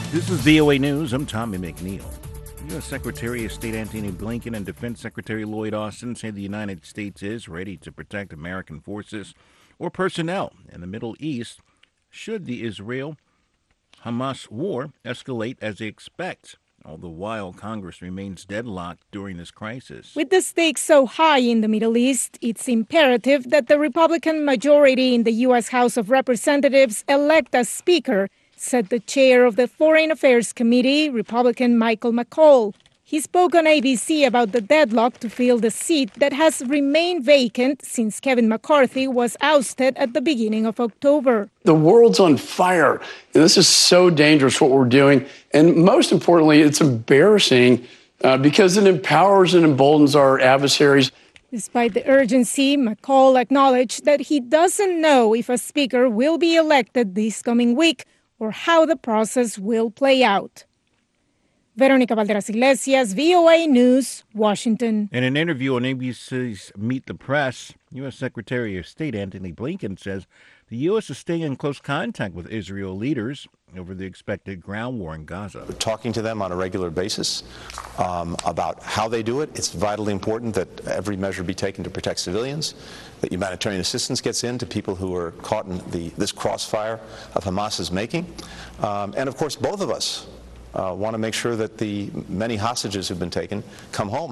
This is VOA News. I'm Tommy McNeil. U.S. Secretary of State Antony Blinken and Defense Secretary Lloyd Austin say the United States is ready to protect American forces or personnel in the Middle East should the Israel-Hamas war escalate as they expect. All the while, Congress remains deadlocked during this crisis. With the stakes so high in the Middle East, it's imperative that the Republican majority in the U.S. House of Representatives elect a speaker, said the chair of the Foreign Affairs Committee, Republican Michael McCaul. He spoke on ABC about the deadlock to fill the seat that has remained vacant since Kevin McCarthy was ousted at the beginning of October. The world's on fire. And this is so dangerous what we're doing. And most importantly, it's embarrassing because it empowers and emboldens our adversaries. Despite the urgency, McCaul acknowledged that he doesn't know if a speaker will be elected this coming week or how the process will play out. Veronica Valderas Iglesias, VOA News, Washington. In an interview on ABC's Meet the Press, U.S. Secretary of State Antony Blinken says the U.S. is staying in close contact with Israel leaders over the expected ground war in Gaza. We're talking to them on a regular basis about how they do it. It's vitally important that every measure be taken to protect civilians, that humanitarian assistance gets in to people who are caught in this crossfire of Hamas's making. And of course, both of us want to make sure that the many hostages who've been taken come home.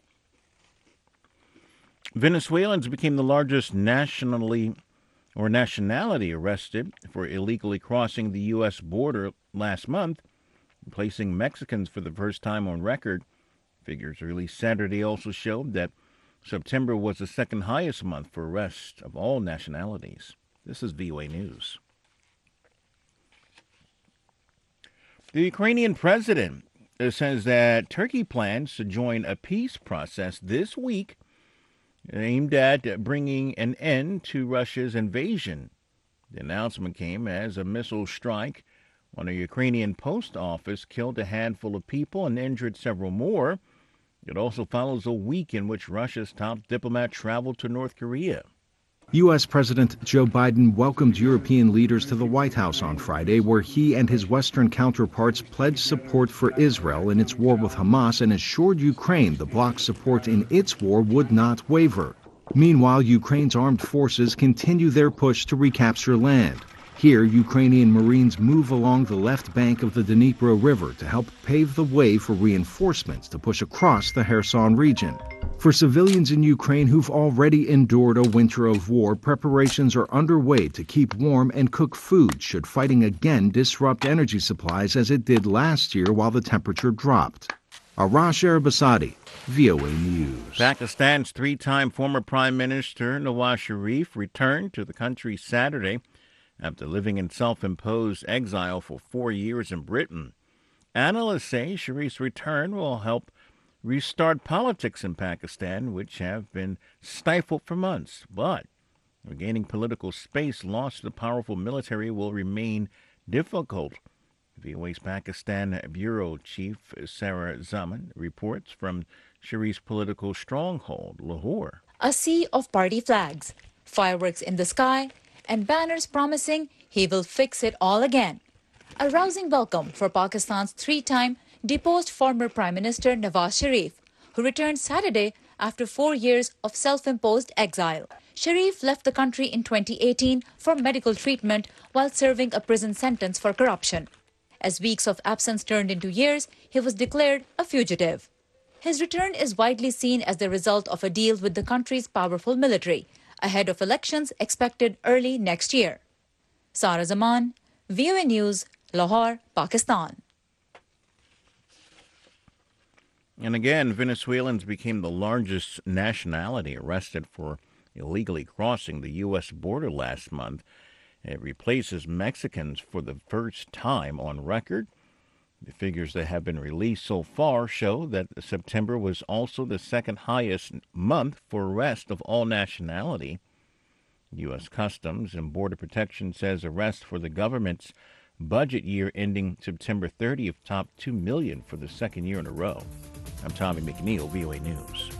Venezuelans became the largest nationality arrested for illegally crossing the U.S. border last month, replacing Mexicans for the first time on record. Figures released Saturday also showed that September was the second highest month for arrests of all nationalities. This is VOA News. The Ukrainian president says that Turkey plans to join a peace process this week aimed at bringing an end to Russia's invasion. The announcement came as a missile strike on a Ukrainian post office killed a handful of people and injured several more. It also follows a week in which Russia's top diplomat traveled to North Korea. U.S. President Joe Biden welcomed European leaders to the White House on Friday, where he and his Western counterparts pledged support for Israel in its war with Hamas and assured Ukraine the bloc's support in its war would not waver. Meanwhile, Ukraine's armed forces continue their push to recapture land. Here, Ukrainian Marines move along the left bank of the Dnipro River to help pave the way for reinforcements to push across the Kherson region. For civilians in Ukraine who've already endured a winter of war, preparations are underway to keep warm and cook food should fighting again disrupt energy supplies as it did last year while the temperature dropped. Arash Arabasadi, VOA News. Pakistan's three-time former Prime Minister Nawaz Sharif returned to the country Saturday after living in self-imposed exile for 4 years in Britain. Analysts say Sharif's return will help restart politics in Pakistan, which have been stifled for months. But regaining political space lost to the powerful military will remain difficult. VOA's Pakistan Bureau Chief Sarah Zaman reports from Sharif's political stronghold, Lahore. A sea of party flags, fireworks in the sky, and banners promising he will fix it all again. A rousing welcome for Pakistan's three-time deposed former Prime Minister Nawaz Sharif, who returned Saturday after 4 years of self-imposed exile. Sharif left the country in 2018 for medical treatment while serving a prison sentence for corruption. As weeks of absence turned into years, he was declared a fugitive. His return is widely seen as the result of a deal with the country's powerful military, ahead of elections expected early next year. Sarah Zaman, VOA News, Lahore, Pakistan. And again, Venezuelans became the largest nationality arrested for illegally crossing the U.S. border last month. It replaces Mexicans for the first time on record. The figures that have been released so far show that September was also the second highest month for arrest of all nationality. U.S. Customs and Border Protection says arrests for the government's budget year ending September 30th topped 2 million for the second year in a row. I'm Tommy McNeil, VOA News.